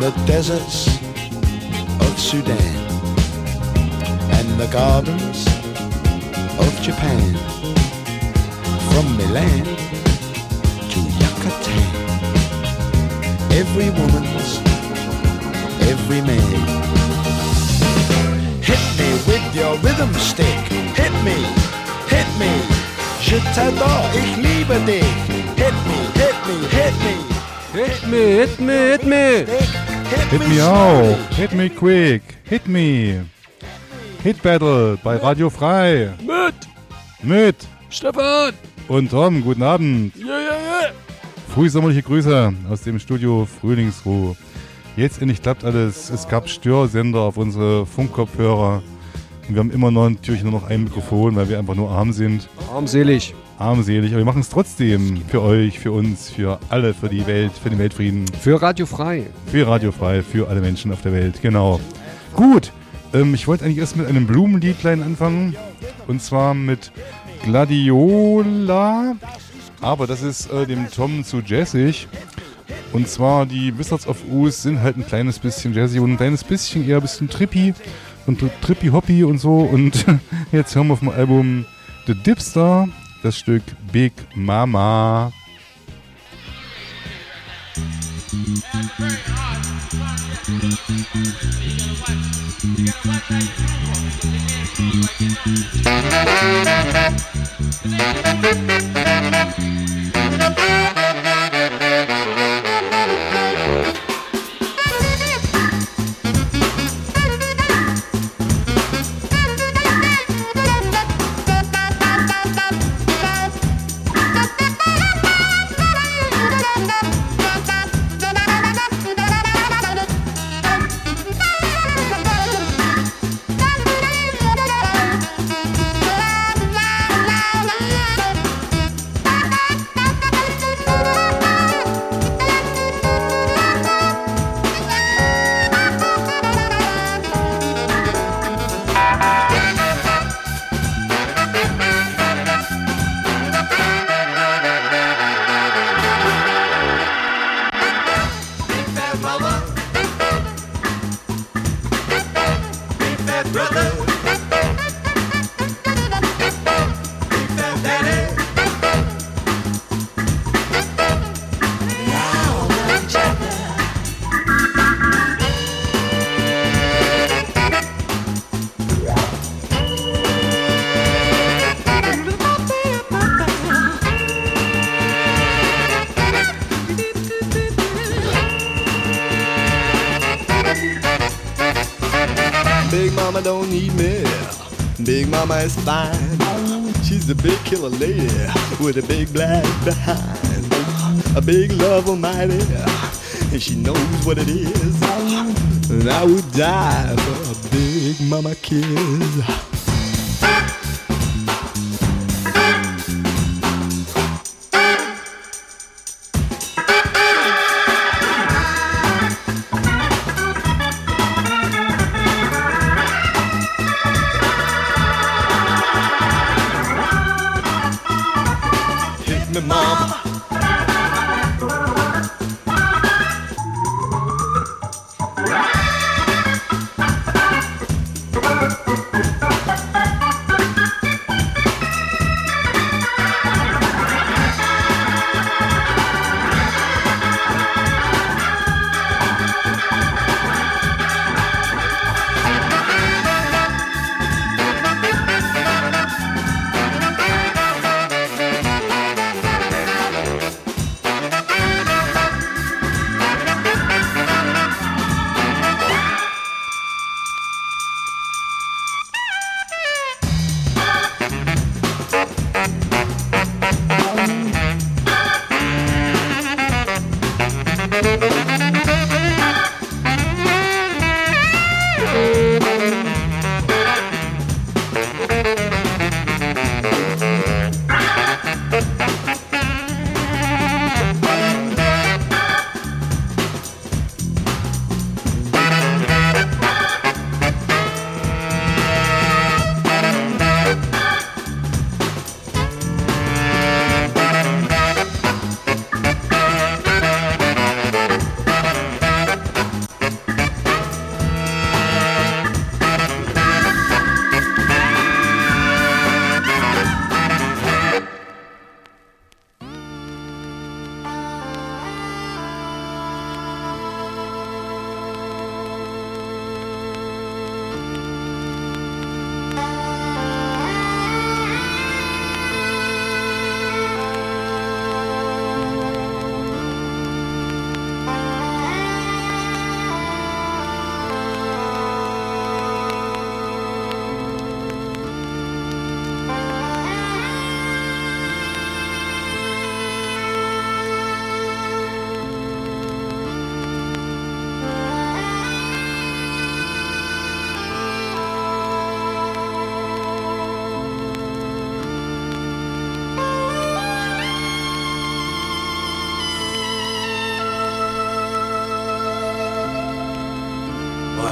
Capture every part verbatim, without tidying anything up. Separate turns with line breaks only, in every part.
the deserts of Sudan and the gardens of Japan, from Milan to Yucatan. Every woman's, every man. Hit me with your rhythm stick. Hit me, hit me. Je t'adore, ich liebe dich. Hit me, hit me, hit me.
Hit me, hit me, hit me.
Hit me auch. Hit me quick. Hit me. Hit Battle bei Radio Frei.
Mit.
Mit.
Stefan.
Und Tom, guten Abend.
Ja, ja, ja.
Frühsommerliche Grüße aus dem Studio Frühlingsruhe. Jetzt endlich klappt alles. Es gab Störsender auf unsere Funkkopfhörer. Wir haben immer noch natürlich nur noch ein Mikrofon, weil wir einfach nur arm sind.
Armselig.
Armselig. Aber wir machen es trotzdem. Für euch, für uns, für alle, für die Welt, für den Weltfrieden.
Für Radio Frei.
Für Radio Frei, für alle Menschen auf der Welt. Genau. Gut. Ähm, ich wollte eigentlich erst mit einem Blumenliedlein anfangen. Und zwar mit Gladiola. Aber das ist äh, dem Tom zu jazzig. Und zwar die Wizards of Oz sind halt ein kleines bisschen jazzy und ein kleines bisschen eher ein bisschen trippy und trippy hoppy und so. Und jetzt hören wir auf dem Album The Dipster das Stück Big Mama.
Don't need me. Big Mama is fine. She's a big killer lady with a big black behind. A big love almighty, and she knows what it is. And I would die for a Big Mama kiss.
Mama.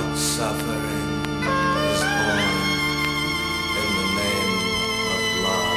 What suffering is born in the name of love.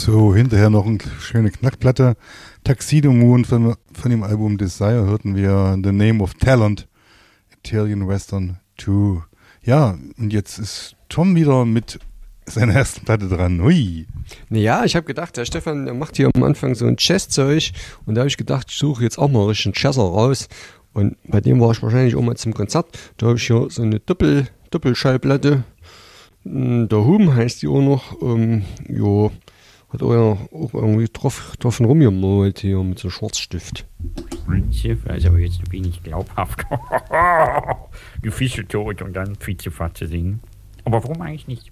So, hinterher noch eine schöne Knackplatte. Tuxedo Moon von, von dem Album Desire hörten wir The Name of Talent, Italian Western zwei. Ja, und jetzt ist Tom wieder mit seiner ersten Platte dran. Hui.
Naja, ich habe gedacht, der Stefan der macht hier am Anfang so ein Jazzzeug und da habe ich gedacht, ich suche jetzt auch mal richtig einen Jazzer raus. Und bei dem war ich wahrscheinlich auch mal zum Konzert. Da habe ich hier so eine Doppel, Doppelschallplatte. Der Hum heißt die auch noch. Ähm, jo, hat auch, ja, auch irgendwie drauf, drauf rumgemalt hier mit so Schwarzstift.
Also aber jetzt ein wenig glaubhaft. Die Fische tot und dann Vizefatze singen. Aber warum eigentlich nicht?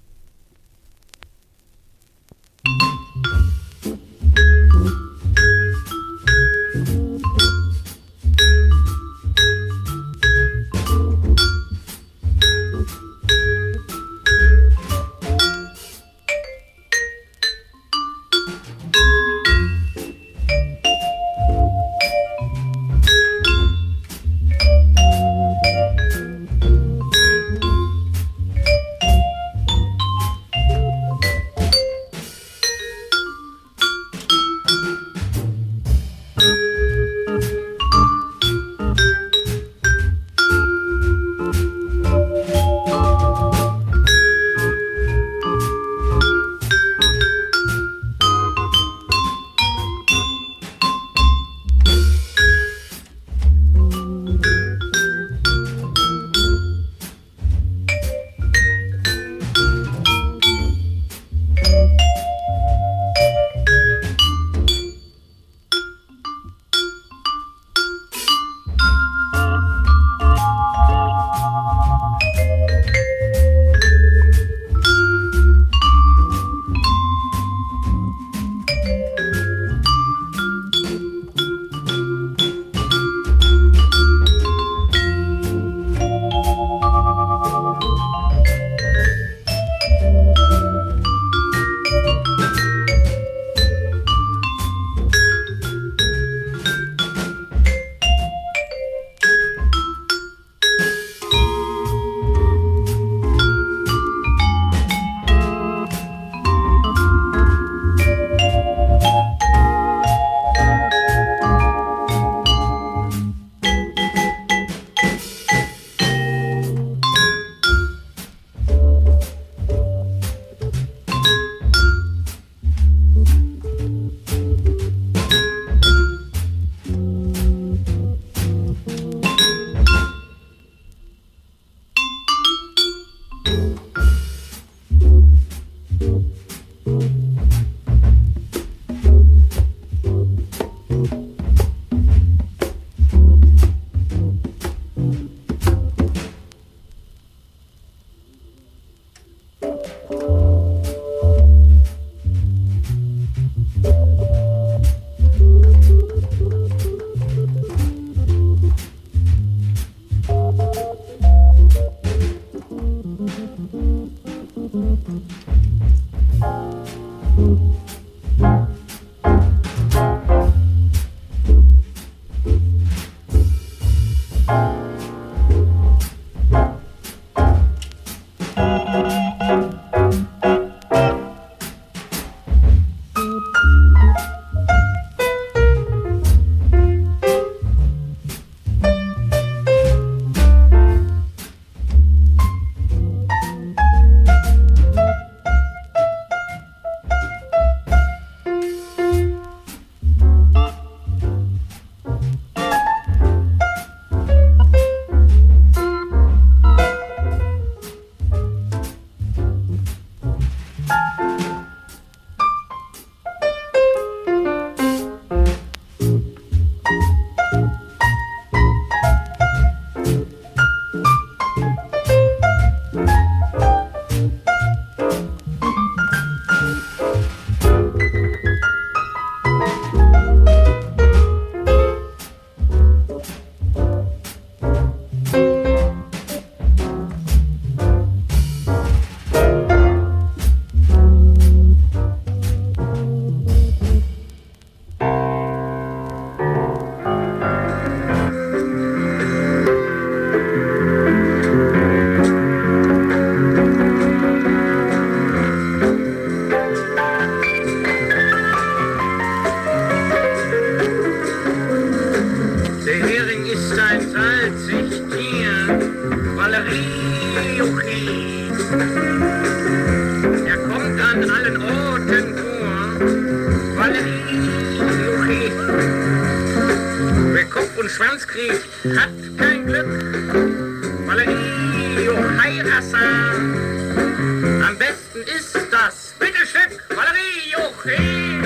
an allen Orten vor. Valerie, Juche. Wer Kopf- und Schwanzkrieg hat kein Glück. Valerie, Juche, am besten ist das Mittelstück. Valerie, Juche.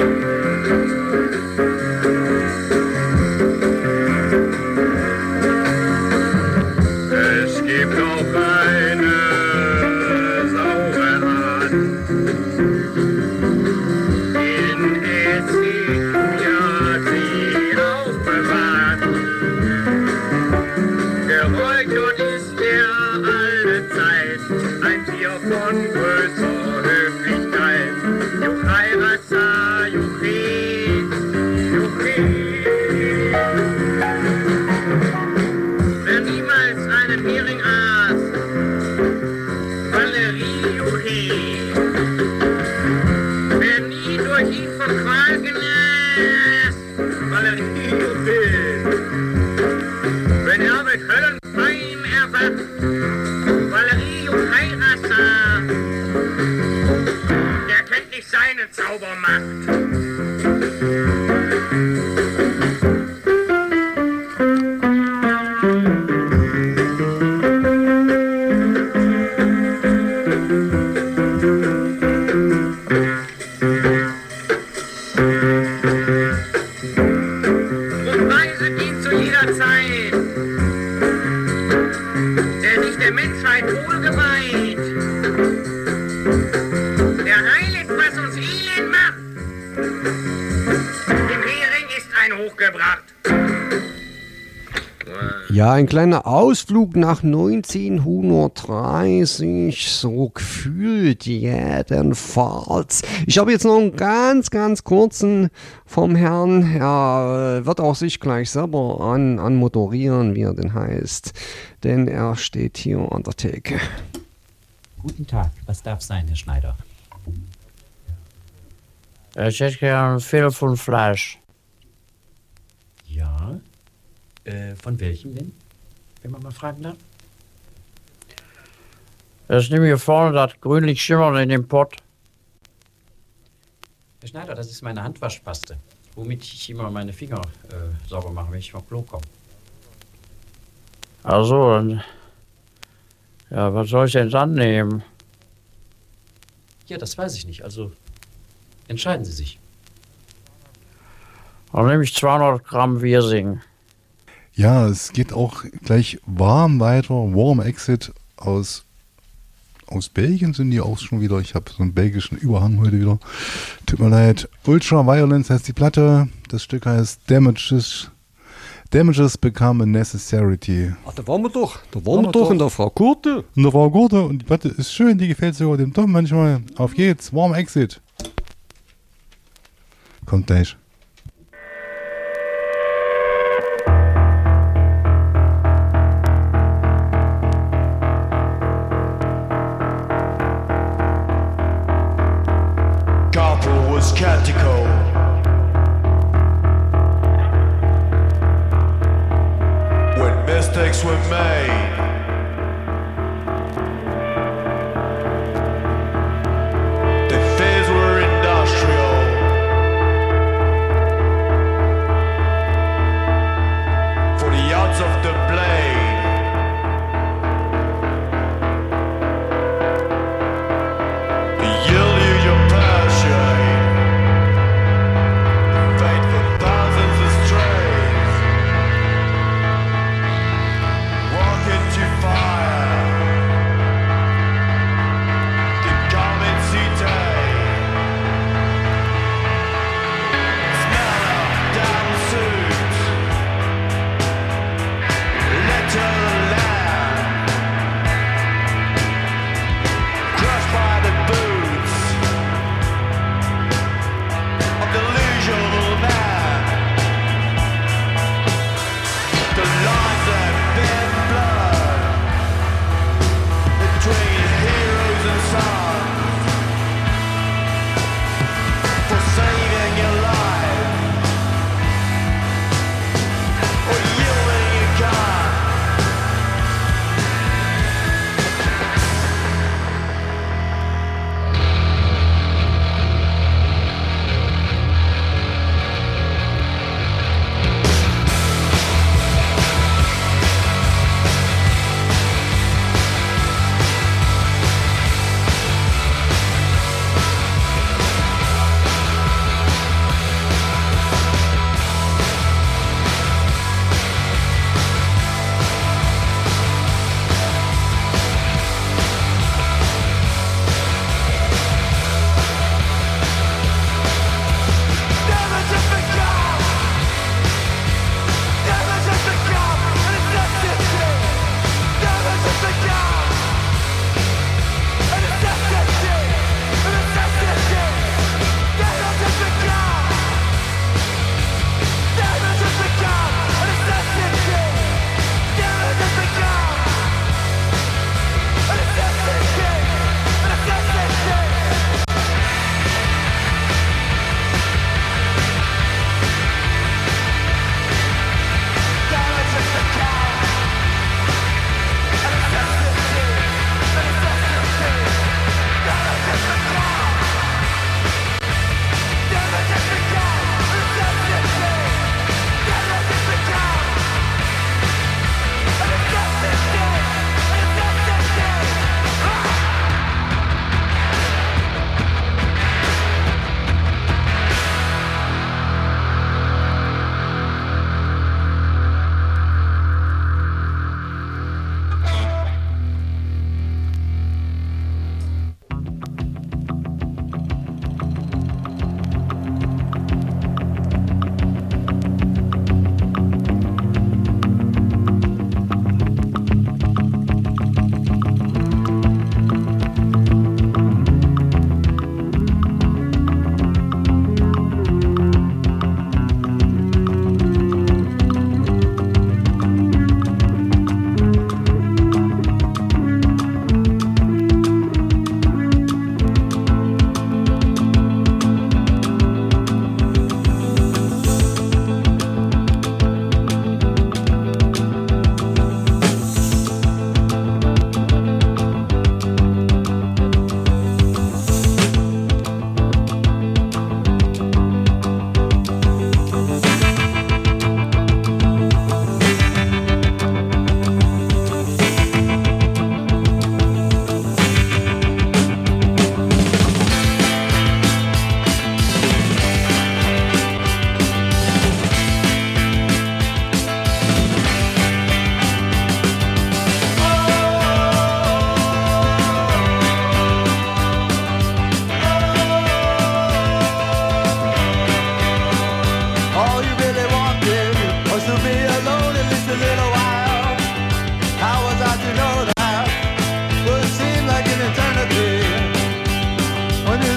Es gibt auch eine saure Art, in Essig ja sie aufbewahrt. Gerollt dort ist er alle Zeit, ein Tier von größer Höflichkeit. Juchai Rasa, Juchi, Juchi. Wer niemals einen Hering aß, Valerie Juchi. Wer nie durch ihn von Qual genäßt, Valerie Juchi. Wenn er mit Höllenpein erwacht, Valerie Juchi Rasa. Der kennt nicht seine Zaubermacht. Drum weiset ihn zu jeder Zeit, der sich der Menschheit wohlgeweiht, der heiligt, was uns elend macht. Dem Hering ist ein hochgebracht.
Ja, ein kleiner Ausflug nach neunzehnhundertdreißig, so gefühlt jedenfalls. Ich habe jetzt noch einen ganz, ganz kurzen vom Herrn. Er wird auch sich gleich selber an, anmoderieren, wie er denn heißt. Denn er steht hier an der Theke.
Guten Tag, was darf sein, Herr Schneider?
Ich hätte gern viel von Fleisch.
Ja, äh, von welchem denn, wenn man mal fragen darf?
Das nimm hier vorne das grünlich schimmernde in dem Pott.
Herr Schneider, das ist meine Handwaschpaste, womit ich immer meine Finger äh, sauber mache, wenn ich vom Klo komme.
Also, dann. Ja, was soll ich denn dann nehmen?
Ja, das weiß ich nicht, also entscheiden Sie sich.
Dann nehme ich zweihundert Gramm Wirsing.
Ja, es geht auch gleich warm weiter. Warm Exit aus, aus Belgien sind die auch schon wieder. Ich habe so einen belgischen Überhang heute wieder. Tut mir leid. Ultra Violence heißt die Platte. Das Stück heißt Damages. Damages Become a Necessity.
Ach, da waren wir doch. Da waren wir doch in der Frau Kurte.
Und da war Gurte und die Platte ist schön. Die gefällt sogar dem Tom manchmal. Auf geht's. Warm Exit. Kommt gleich.
Corporal was Catico. When mistakes were made, the fears were industrial. For the odds of the blade, yield you your passion. Fate for thousands of strays. Walking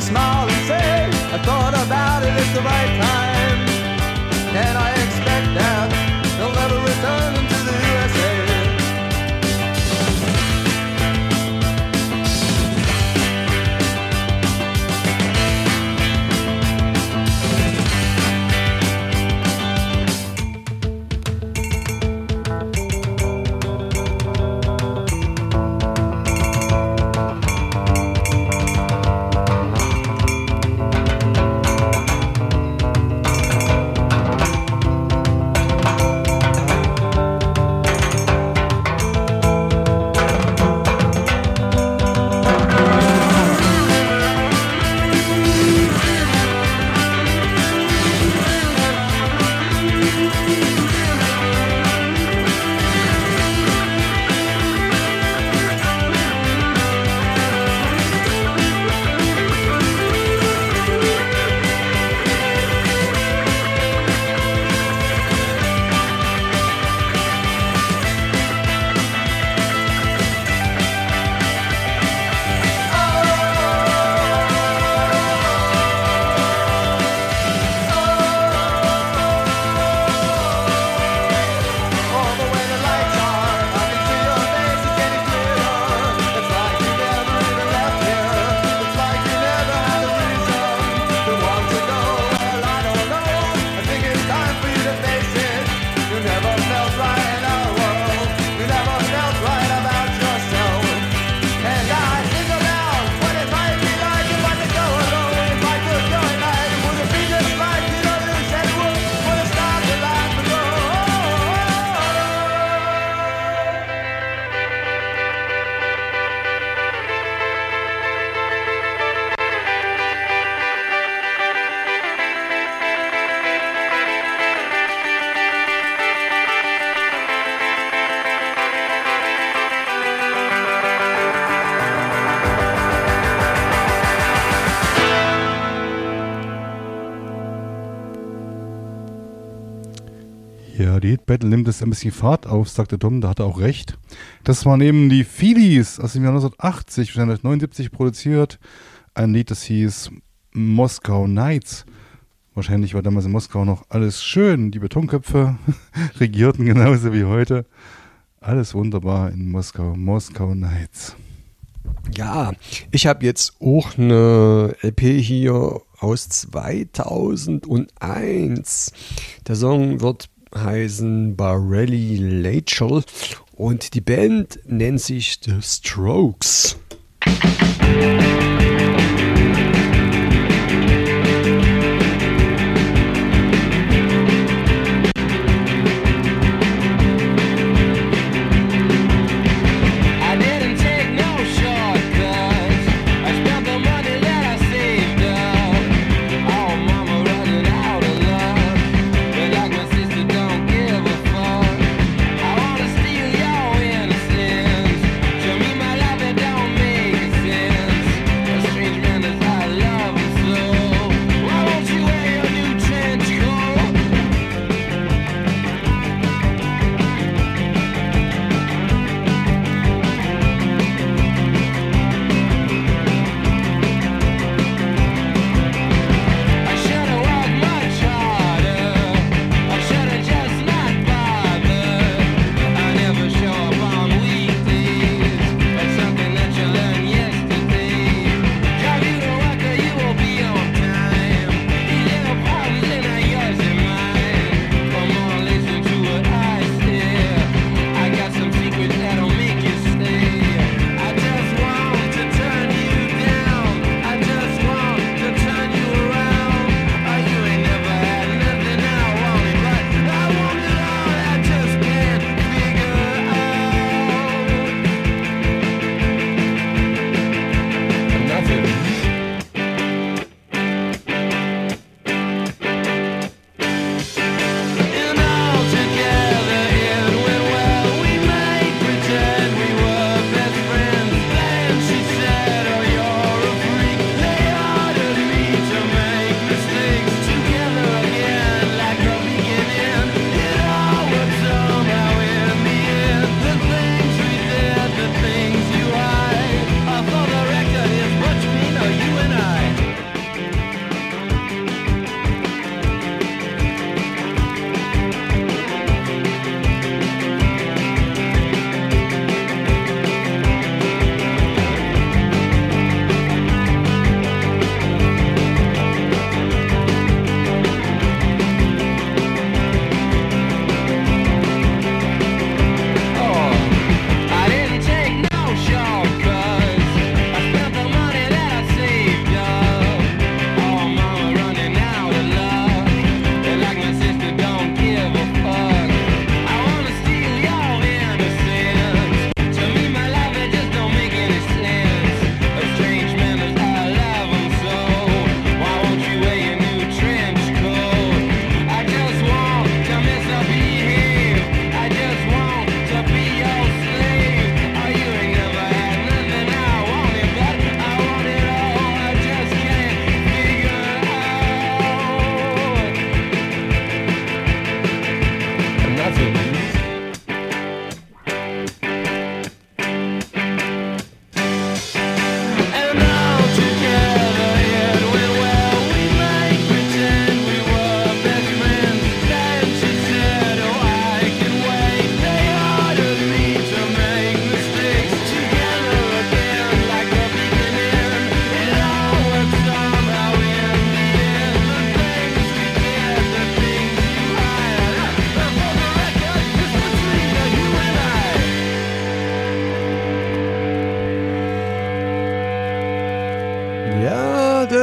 smile and say, I thought about it, it's the right time. Can I expect that they'll never return to the U S A?
Ja, die Hit Battle nimmt es ein bisschen Fahrt auf, sagte Tom, da hat er auch recht. Das waren eben die Feelies aus dem Jahr neunzehnhundertachtzig, neunzehnhundertneunundsiebzig produziert. Ein Lied, das hieß Moskau Nights. Wahrscheinlich war damals in Moskau noch alles schön. Die Betonköpfe regierten genauso wie heute. Alles wunderbar in Moskau. Moskau Nights.
Ja, ich habe jetzt auch eine L P hier aus zweitausendeins. Der Song wird heißen Barelli Lachel und die Band nennt sich The Strokes.
Show me my life, it don't make sense.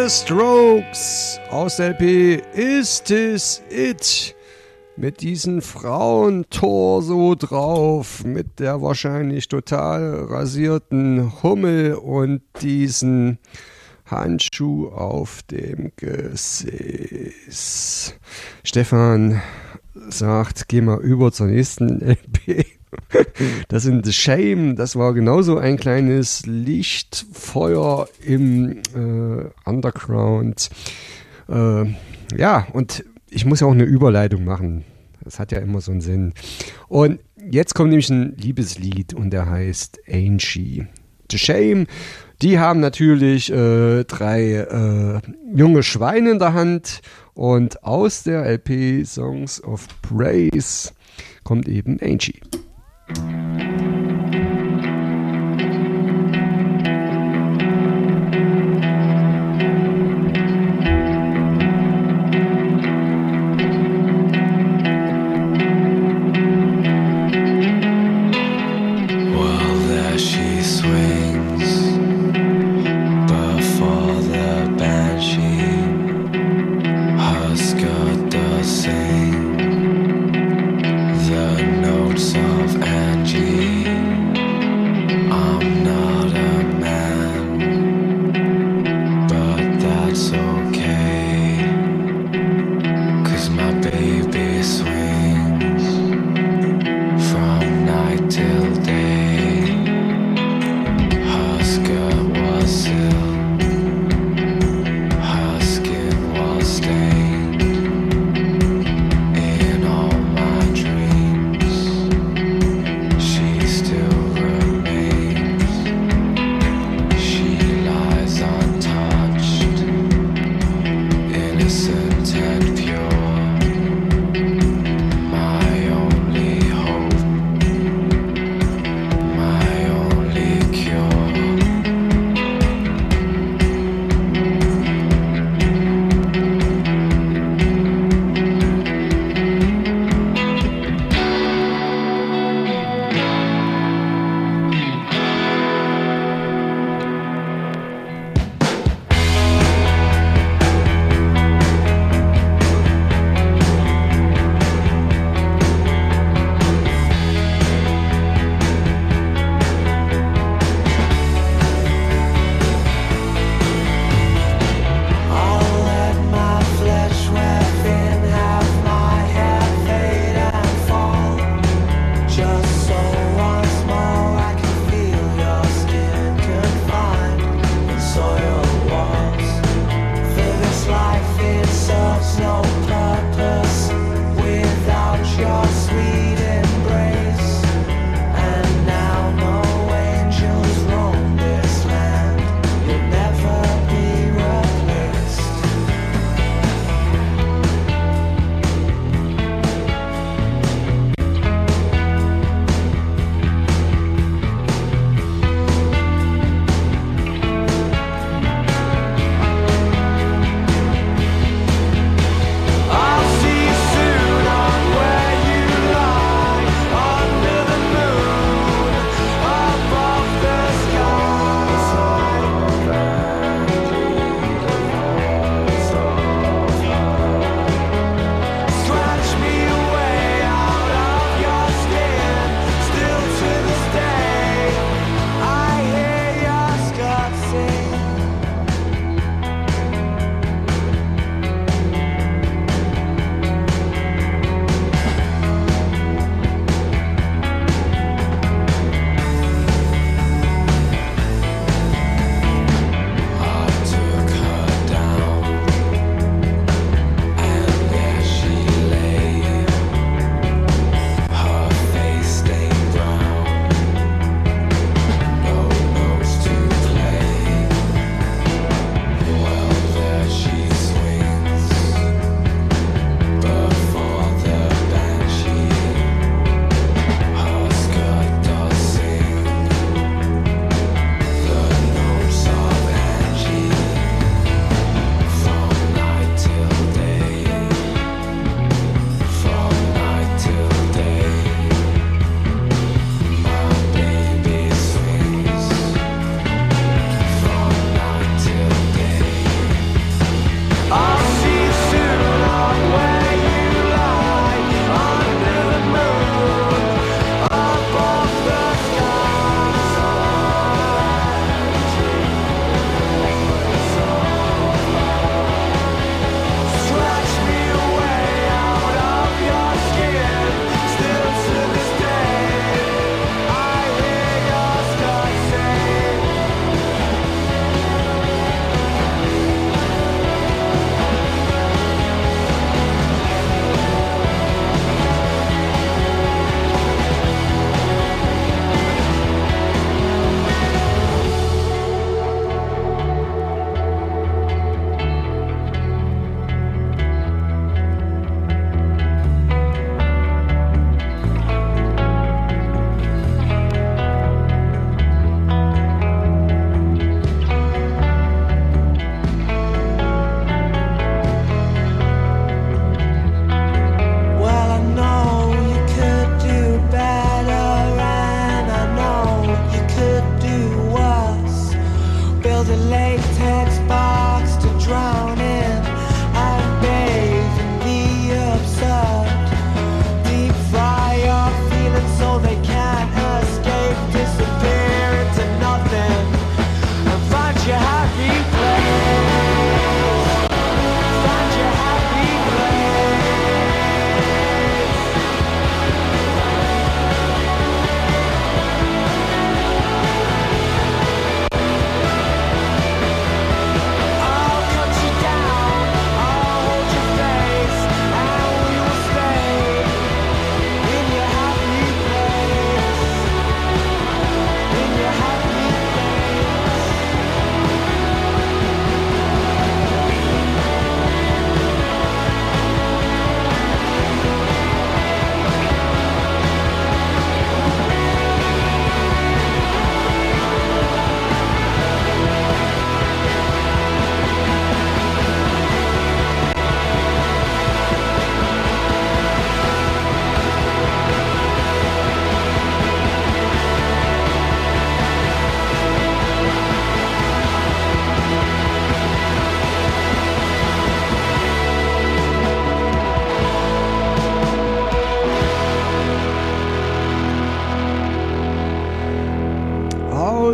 The Strokes aus der L P Is This It? Mit diesen Frauentorso drauf, mit der wahrscheinlich total rasierten Hummel und diesen Handschuh auf dem Gesäß. Stefan sagt, geh mal über zur nächsten L P. Das sind The Shame, das war genauso ein kleines Lichtfeuer im äh, Underground. Äh, ja, und ich muss ja auch eine Überleitung machen. Das hat ja immer so einen Sinn. Und jetzt kommt nämlich ein Liebeslied und der heißt Angie. The Shame, die haben natürlich äh, drei äh, junge Schweine in der Hand und aus der L P Songs of Praise kommt eben Angie.
Angie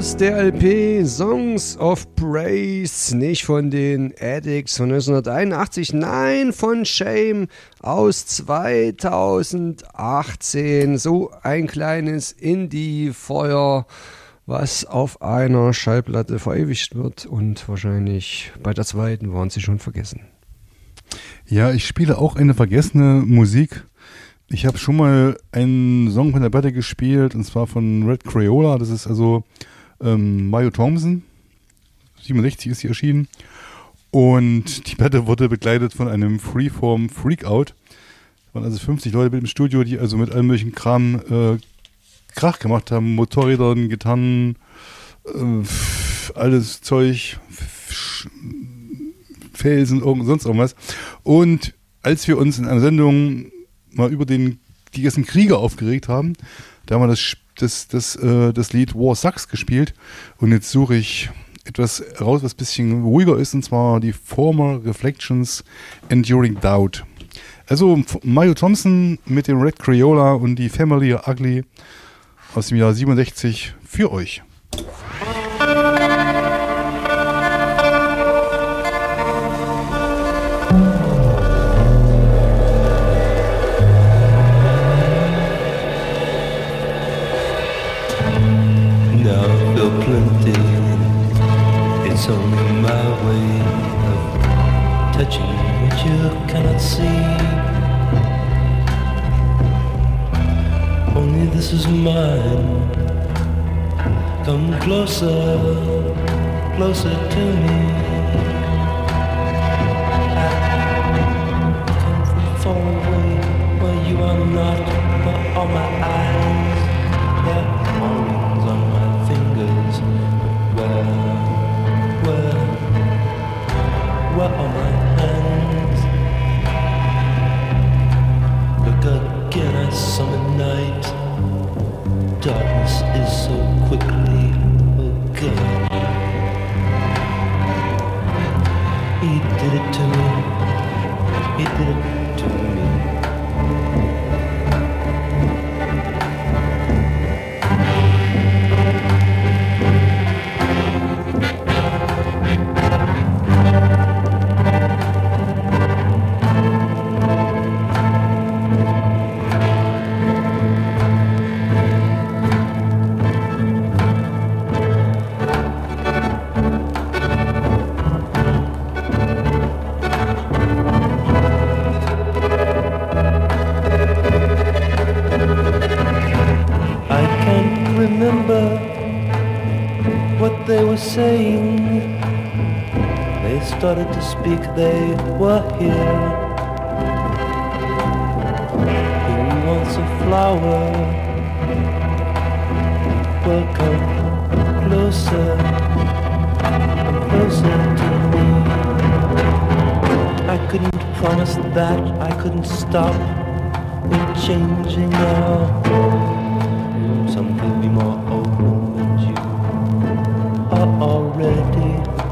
aus der L P Songs of Praise, nicht von den Addicts von neunzehnhunderteinundachtzig, nein, von Shame aus zweitausendachtzehn. So ein kleines Indie-Feuer, was auf einer Schallplatte verewigt wird, und wahrscheinlich bei der zweiten waren sie schon vergessen.
Ja, ich spiele auch eine vergessene Musik. Ich habe schon mal einen Song von der Platte gespielt, und zwar von Red Crayola. Das ist also ähm, Mayo Thompson. siebenundsechzig ist sie erschienen. Und die Platte wurde begleitet von einem Freeform Freakout. Es waren also fünfzig Leute mit im Studio, die also mit allem möglichen Kram äh, Krach gemacht haben. Motorrädern, Gitarren, äh, alles Zeug, F- Felsen, irgend, sonst irgendwas. Und als wir uns in einer Sendung mal über den, die ganzen Kriege aufgeregt haben, da haben wir das, das, das, äh, das Lied War Sucks gespielt, und jetzt suche ich etwas raus, was ein bisschen ruhiger ist, und zwar die Former Reflections Enduring Doubt. Also Mayo Thompson mit dem Red Crayola und die Family Ugly aus dem Jahr siebenundsechzig für euch.
It's only my way of touching what you cannot see. Only this is mine. Come closer, closer to me. I come from far away where you are not, where all my eyes, there are rings on my fingers, where Where, where are my hands? Look again at summer night. Darkness is so quickly gone. He did it to me. He did it to me. Saying they started to speak, they were here. Who wants a flower? Welcome closer, closer to me. I couldn't promise that, I couldn't stop it changing now. Some could be more open than you already.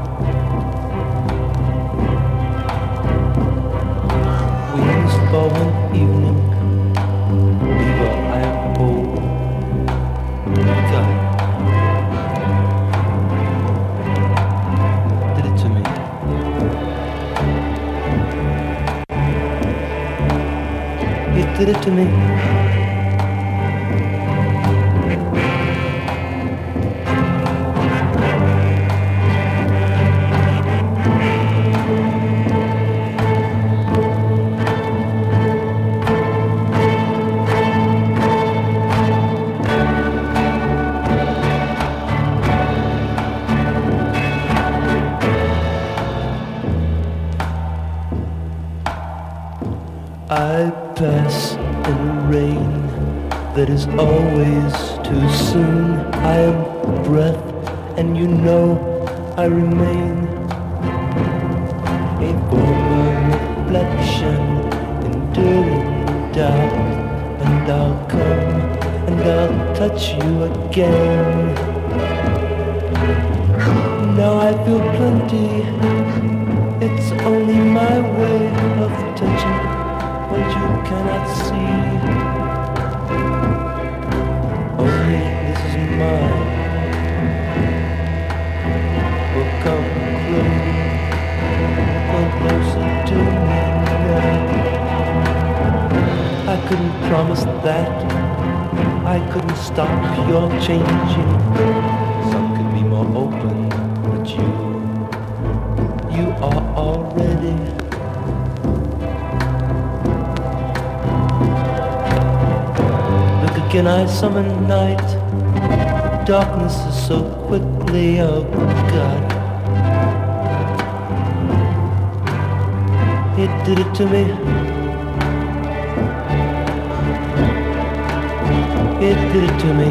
Wings for one evening, before I hold God did it to me. He did it to me. I pass in rain that is always too soon. I am breath, and you know I remain a former reflection, enduring doubt. And I'll come and I'll touch you again. Now I feel plenty. It's only my way of touching what you cannot see. Only this is mine. promised that I couldn't stop your changing. Some could be more open, but you, you are already. Look again, I summon night. Darkness is so quickly, oh God. It did it to me. It did it to me.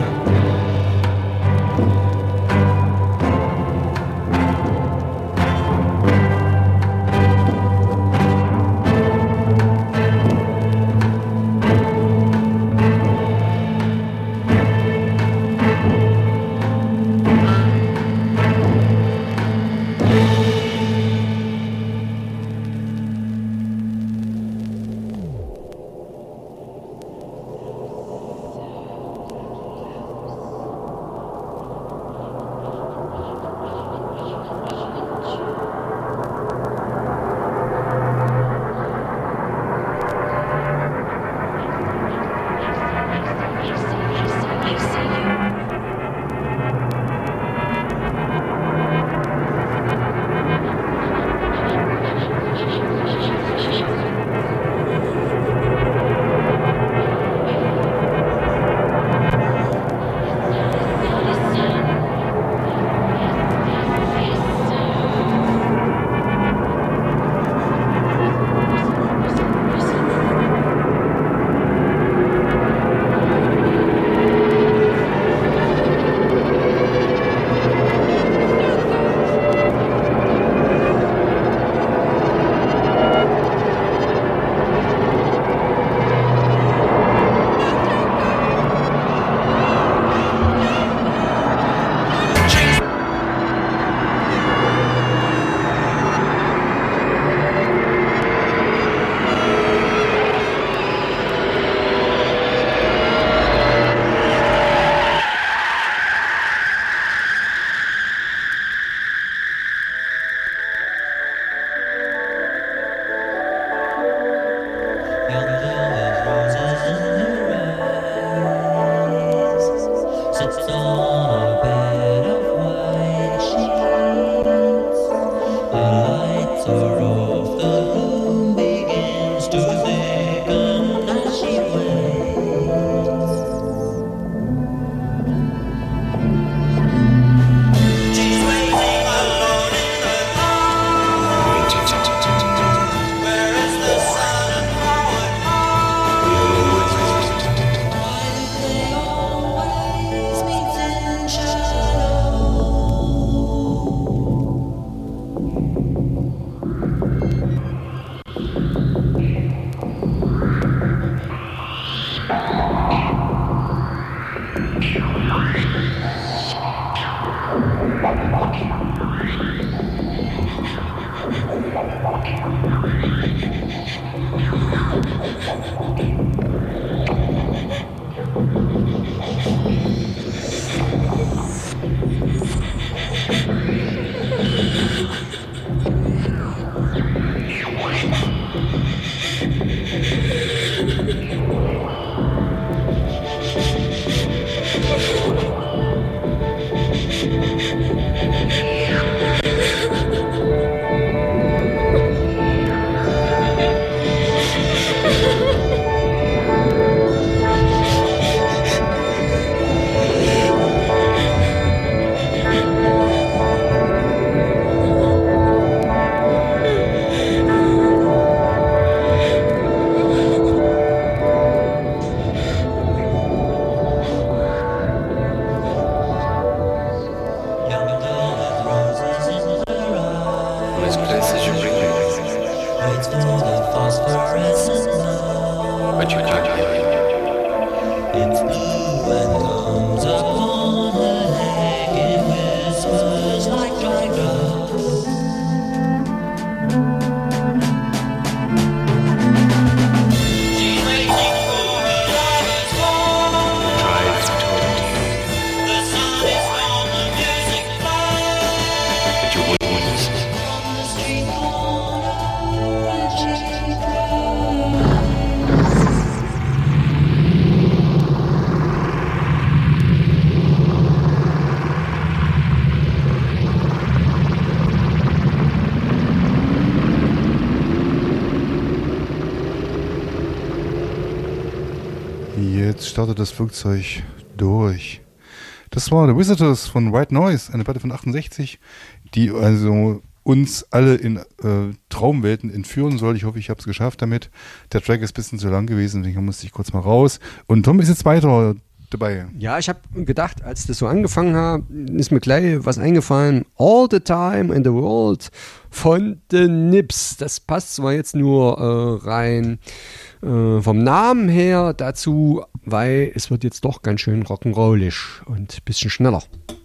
Jetzt startet das Flugzeug durch. Das war The Visitors von White Noise, eine Platte von achtundsechzig, die also uns alle in äh, Traumwelten entführen soll. Ich hoffe, ich habe es geschafft damit. Der Track ist ein bisschen zu lang gewesen, deswegen musste ich kurz mal raus. Und Tom ist jetzt weiter dabei.
Ja, ich habe gedacht, als das so angefangen hat, ist mir gleich was eingefallen. All the Time in the World von The Nips. Das passt zwar jetzt nur äh, rein äh, vom Namen her dazu, weil es wird jetzt doch ganz schön rock'n'rollig und ein bisschen schneller.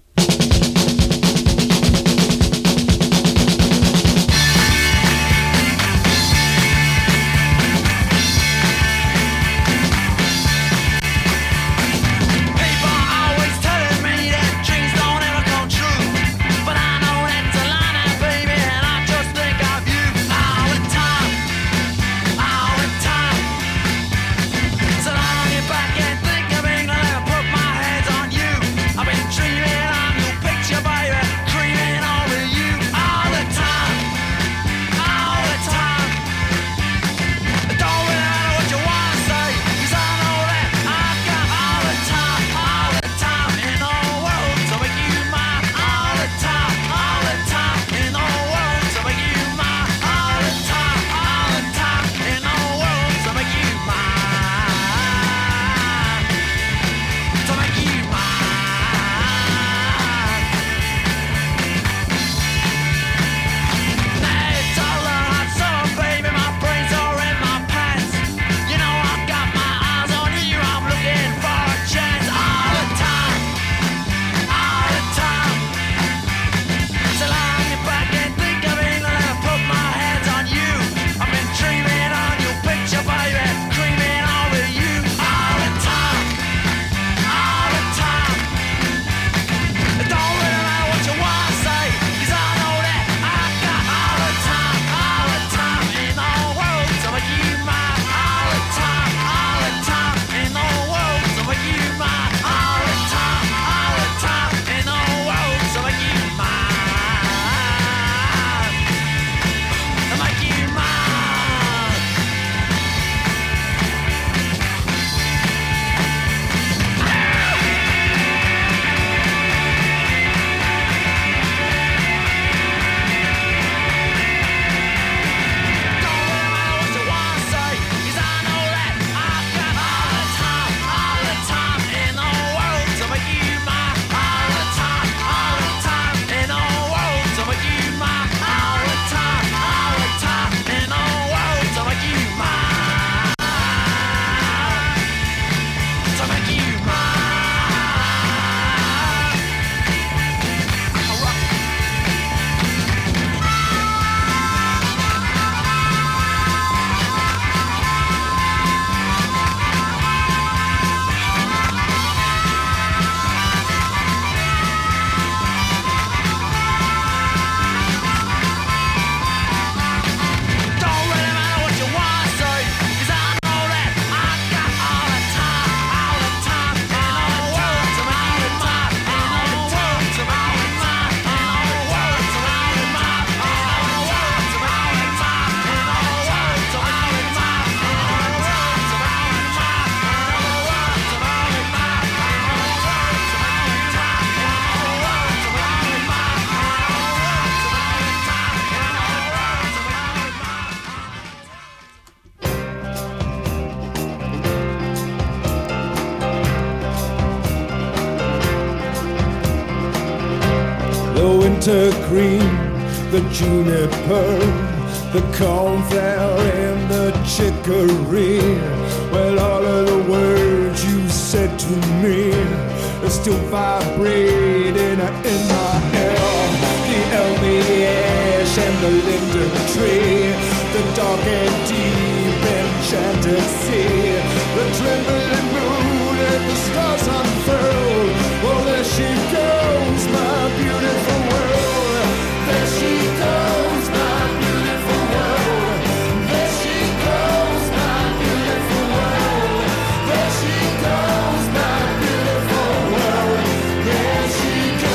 winter green, the juniper, the cornflower and the chicory. Well, all of the words you said to me are still vibrating in my ear. The elmy ash and the linden tree, the dark and deep enchanted sea, the trembling moon and the stars unfurled. Well, there she goes, my beautiful world. There she goes, my beautiful world. There she goes, my beautiful world. There she goes, my beautiful world. There she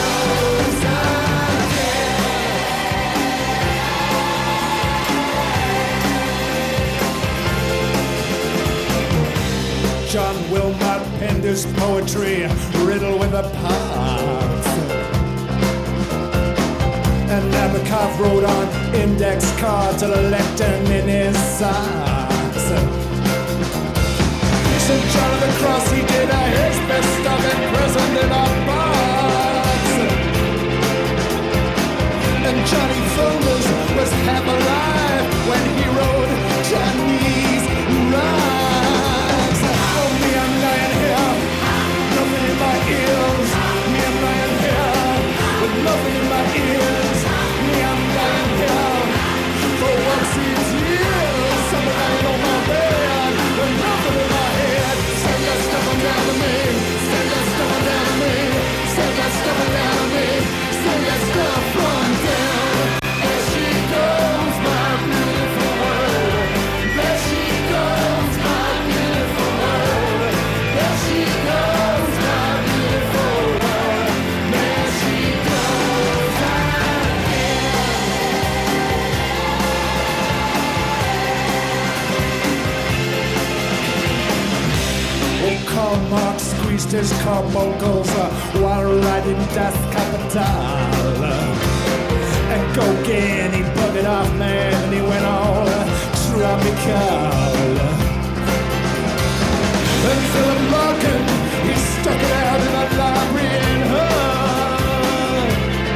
goes again. John Wilmot penned his poetry, riddled with the parts. And Nabokov wrote on index cards a lectern in his socks. Saint John of the Cross, he did a his best of it, present in a box. And Johnny Thunders was half alive when he wrote Chinese rhymes. Oh, me, I'm lying here, nothing in my ears. Me, I'm lying here, with nothing in my ears. Me, I'm lying here, for one seems years. Something lying on my bed, with nothing in my head. Send that stuff down to me, send that stuff down to me, send that stuff down to me, send that stuff from down. There she goes, my beautiful world. There she goes, my beautiful world. There she goes, my beautiful world. There she goes again. Oh, Karl Marx squeezed his carbuncles uh, while riding Das Kapital. And Gauguin, he bugged off, man, and he went all uh, tropical. And Philip Larkin, he stuck it out in a library in Hull.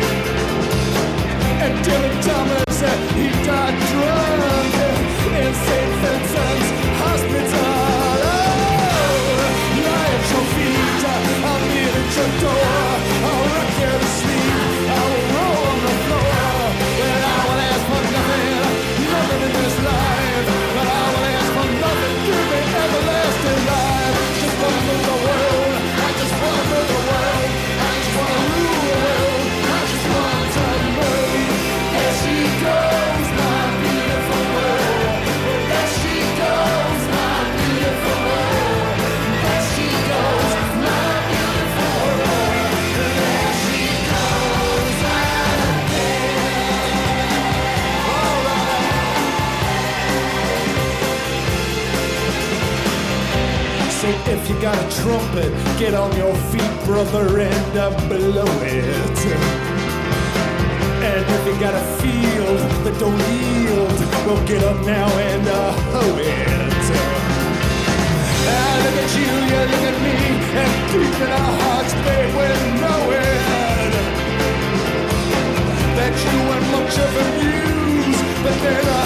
And Dylan Thomas, uh, he died drunk in Saint Vincent's Hospital. Oh, lie at your feet, uh, I'll meet at your door. I'll rock you to sleep, I'll roll on the floor. But I will ask for nothing, nothing in this life. But I will ask for nothing, give me everlasting life. Just wanna move the world, I just wanna move the world. I just wanna rule the world, I just wanna tell you move. There she goes, my beautiful world. There she goes, my beautiful world. There she goes, my beautiful world. There she goes again. All right. So if you got a trumpet, get on your feet, brother, and uh, blow it. And if you got a field that don't yield, well, get up now and uh, hoe it. I look at you, you look at me, and deep in our hearts, babe, we know it. That you weren't much of a news, but then